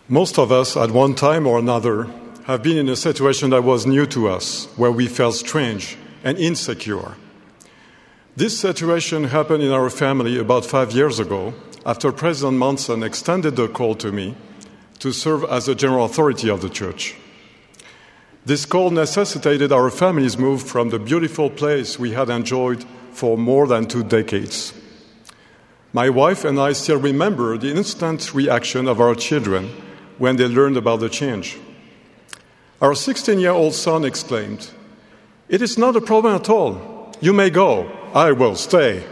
Most of us, at one time or another, have been in a situation that was new to us, where we felt strange and insecure. This situation happened in our family about 5 years ago, after President Monson extended the call to me to serve as the general authority of the church. This call necessitated our family's move from the beautiful place we had enjoyed for more than 2 decades. My wife and I still remember the instant reaction of our children when they learned about the change. Our 16-year-old son exclaimed, "It is not a problem at all. You may go. I will stay."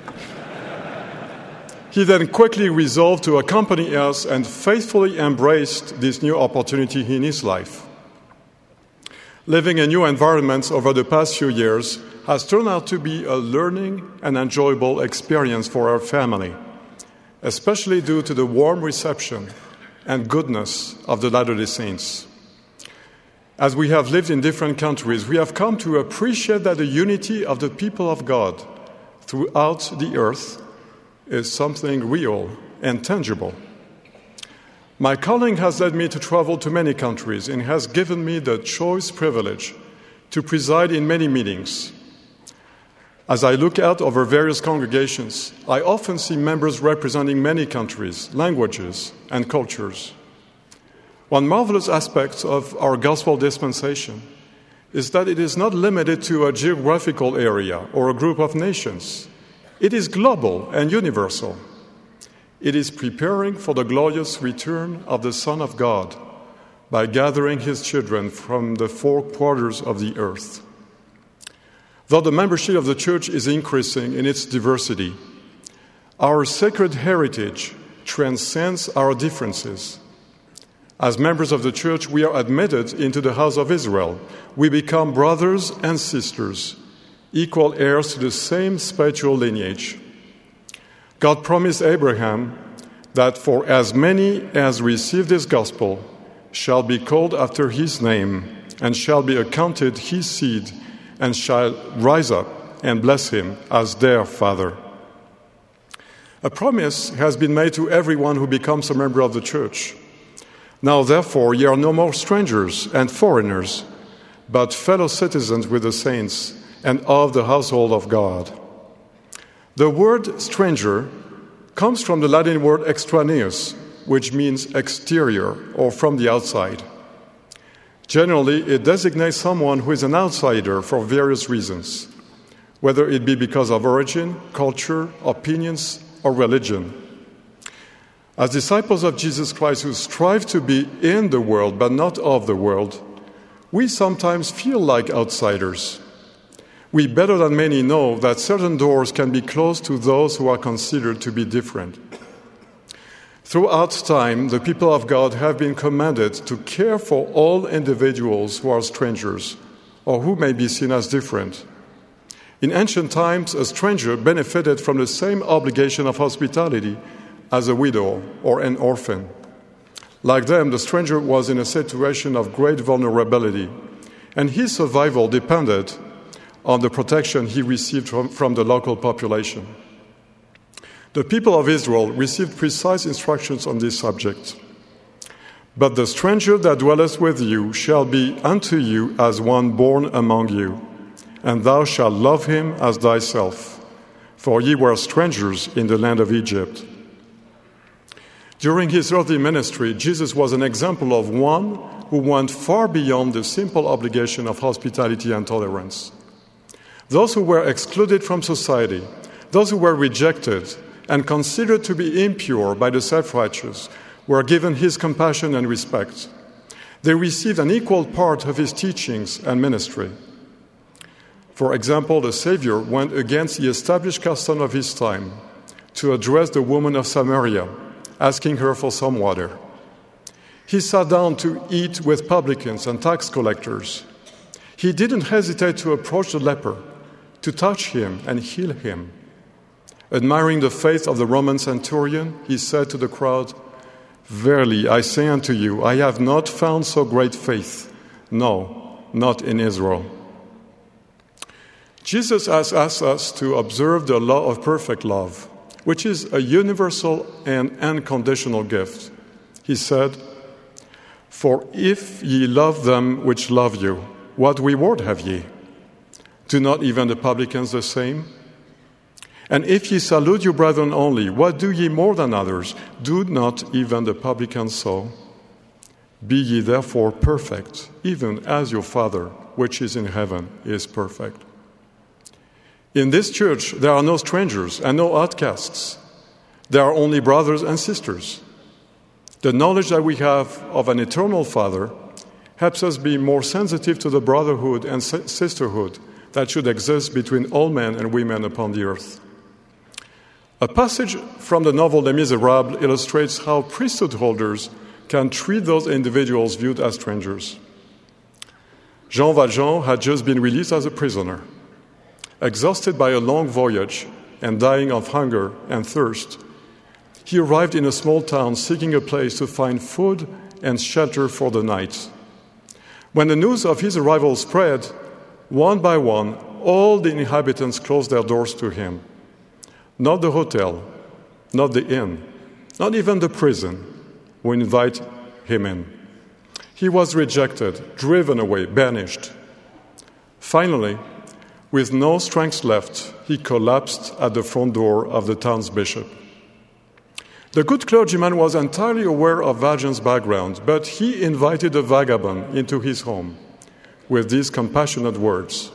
He then quickly resolved to accompany us and faithfully embraced this new opportunity in his life. Living in new environments over the past few years has turned out to be a learning and enjoyable experience for our family, especially due to the warm reception and goodness of the Latter-day Saints. As we have lived in different countries, we have come to appreciate that the unity of the people of God throughout the earth is something real and tangible. My calling has led me to travel to many countries and has given me the choice privilege to preside in many meetings. As I look out over various congregations, I often see members representing many countries, languages, and cultures. One marvelous aspect of our gospel dispensation is that it is not limited to a geographical area or a group of nations. It is global and universal. It is preparing for the glorious return of the Son of God by gathering his children from the 4 quarters of the earth. Though the membership of the church is increasing in its diversity, our sacred heritage transcends our differences. As members of the church, we are admitted into the house of Israel. We become brothers and sisters, equal heirs to the same spiritual lineage. God promised Abraham that for as many as receive this gospel shall be called after his name and shall be accounted his seed and shall rise up and bless him as their father. A promise has been made to everyone who becomes a member of the church. Now, therefore, ye are no more strangers and foreigners, but fellow citizens with the saints and of the household of God. The word stranger comes from the Latin word extraneus, which means exterior or from the outside. Generally, it designates someone who is an outsider for various reasons, whether it be because of origin, culture, opinions, or religion. As disciples of Jesus Christ who strive to be in the world but not of the world, we sometimes feel like outsiders. We better than many know that certain doors can be closed to those who are considered to be different. Throughout time, the people of God have been commanded to care for all individuals who are strangers or who may be seen as different. In ancient times, a stranger benefited from the same obligation of hospitality as a widow or an orphan. Like them, the stranger was in a situation of great vulnerability, and his survival depended on the protection he received from the local population. The people of Israel received precise instructions on this subject. But the stranger that dwelleth with you shall be unto you as one born among you, and thou shalt love him as thyself, for ye were strangers in the land of Egypt. During his earthly ministry, Jesus was an example of one who went far beyond the simple obligation of hospitality and tolerance. Those who were excluded from society, those who were rejected and considered to be impure by the self-righteous, were given his compassion and respect. They received an equal part of his teachings and ministry. For example, the Savior went against the established custom of his time to address the woman of Samaria, asking her for some water. He sat down to eat with publicans and tax collectors. He didn't hesitate to approach the leper, to touch him and heal him. Admiring the faith of the Roman centurion, he said to the crowd, "Verily, I say unto you, I have not found so great faith, no, not in Israel." Jesus has asked us to observe the law of perfect love, which is a universal and unconditional gift. He said, For if ye love them which love you, what reward have ye? Do not even the publicans the same? And if ye salute your brethren only, what do ye more than others? Do not even the publicans so? Be ye therefore perfect, even as your Father, which is in heaven, is perfect. In this church there are no strangers and no outcasts. There are only brothers and sisters. The knowledge that we have of an eternal Father helps us be more sensitive to the brotherhood and sisterhood that should exist between all men and women upon the earth. A passage from the novel Les Miserables illustrates how priesthood holders can treat those individuals viewed as strangers. Jean Valjean had just been released as a prisoner. Exhausted by a long voyage and dying of hunger and thirst, he arrived in a small town seeking a place to find food and shelter for the night. When the news of his arrival spread, one by one, all the inhabitants closed their doors to him. Not the hotel, not the inn, not even the prison would invite him in. He was rejected, driven away, banished. Finally, with no strength left, he collapsed at the front door of the town's bishop. The good clergyman was entirely aware of Valjean's background, but he invited the vagabond into his home with these compassionate words: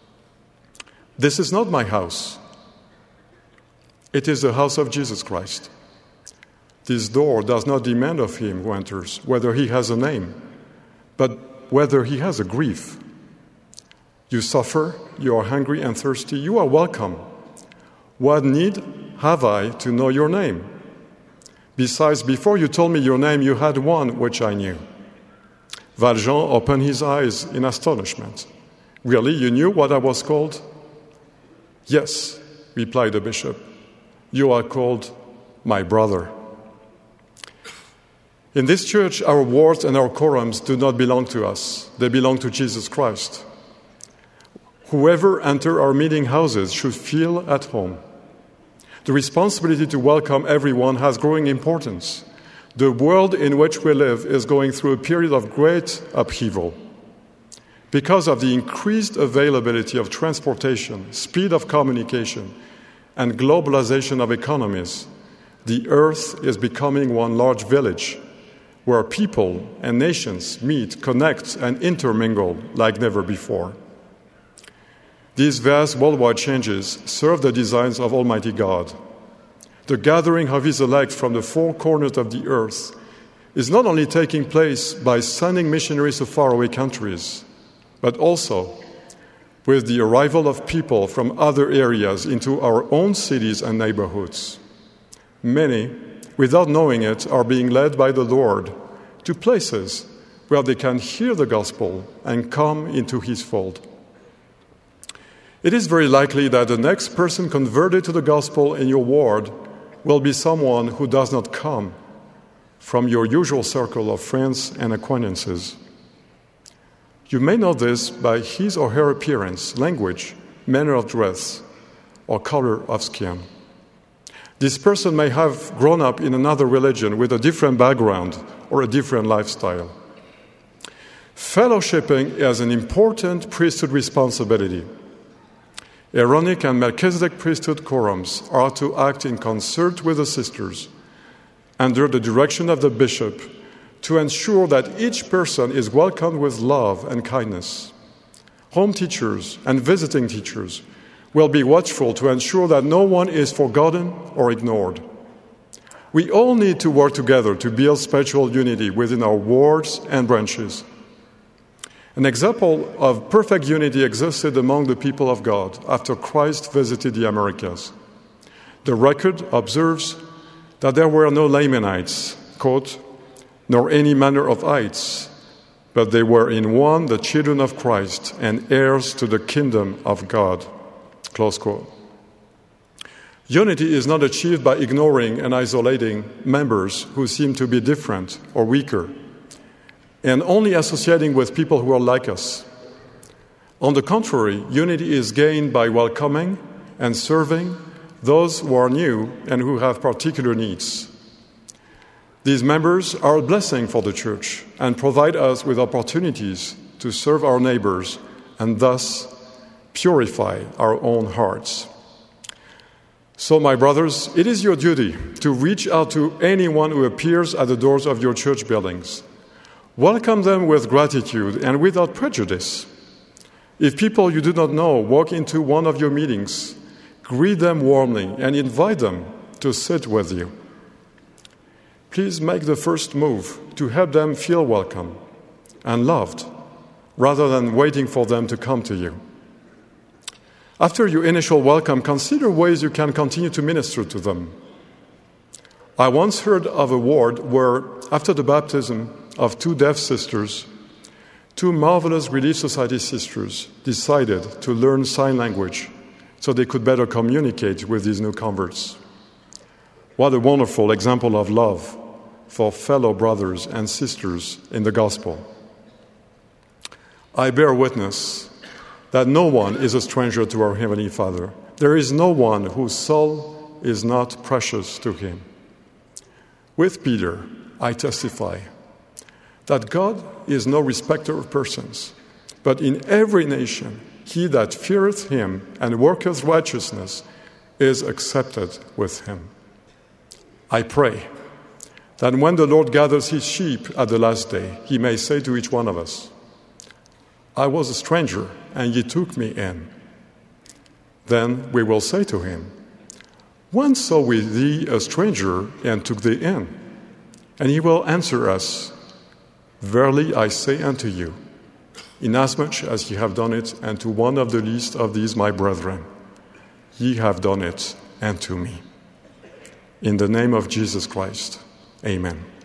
"This is not my house. It is the house of Jesus Christ. This door does not demand of him who enters whether he has a name, but whether he has a grief. You suffer, you are hungry and thirsty, you are welcome. What need have I to know your name? Besides, before you told me your name, you had one which I knew." Valjean opened his eyes in astonishment. "Really, you knew what I was called?" "Yes," replied the bishop. "You are called my brother." In this church, our wards and our quorums do not belong to us. They belong to Jesus Christ. Whoever enters our meeting houses should feel at home. The responsibility to welcome everyone has growing importance. The world in which we live is going through a period of great upheaval. Because of the increased availability of transportation, speed of communication, and globalization of economies, the earth is becoming one large village where people and nations meet, connect, and intermingle like never before. These vast worldwide changes serve the designs of Almighty God. The gathering of His elect from the four corners of the earth is not only taking place by sending missionaries to faraway countries, but also with the arrival of people from other areas into our own cities and neighborhoods. Many, without knowing it, are being led by the Lord to places where they can hear the gospel and come into His fold. It is very likely that the next person converted to the gospel in your ward will be someone who does not come from your usual circle of friends and acquaintances. You may know this by his or her appearance, language, manner of dress, or color of skin. This person may have grown up in another religion with a different background or a different lifestyle. Fellowshipping is an important priesthood responsibility. Aaronic and Melchizedek priesthood quorums are to act in concert with the sisters, under the direction of the bishop, to ensure that each person is welcomed with love and kindness. Home teachers and visiting teachers will be watchful to ensure that no one is forgotten or ignored. We all need to work together to build spiritual unity within our wards and branches. An example of perfect unity existed among the people of God after Christ visited the Americas. The record observes that there were no Lamanites, quote, nor any manner of ites, but they were in one the children of Christ and heirs to the kingdom of God, close quote. Unity is not achieved by ignoring and isolating members who seem to be different or weaker, and only associating with people who are like us. On the contrary, unity is gained by welcoming and serving those who are new and who have particular needs. These members are a blessing for the church and provide us with opportunities to serve our neighbors and thus purify our own hearts. So, my brothers, it is your duty to reach out to anyone who appears at the doors of your church buildings. Welcome them with gratitude and without prejudice. If people you do not know walk into one of your meetings, greet them warmly and invite them to sit with you. Please make the first move to help them feel welcome and loved, rather than waiting for them to come to you. After your initial welcome, consider ways you can continue to minister to them. I once heard of a ward where, after the baptism of 2 deaf sisters, 2 marvelous Relief Society sisters decided to learn sign language so they could better communicate with these new converts. What a wonderful example of love for fellow brothers and sisters in the gospel. I bear witness that no one is a stranger to our Heavenly Father. There is no one whose soul is not precious to Him. With Peter, I testify that God is no respecter of persons, but in every nation he that feareth Him and worketh righteousness is accepted with Him. I pray that when the Lord gathers His sheep at the last day, He may say to each one of us, I was a stranger, and ye took me in. Then we will say to Him, when saw we thee a stranger, and took thee in? And He will answer us, verily I say unto you, inasmuch as ye have done it unto one of the least of these my brethren, ye have done it unto me. In the name of Jesus Christ, amen.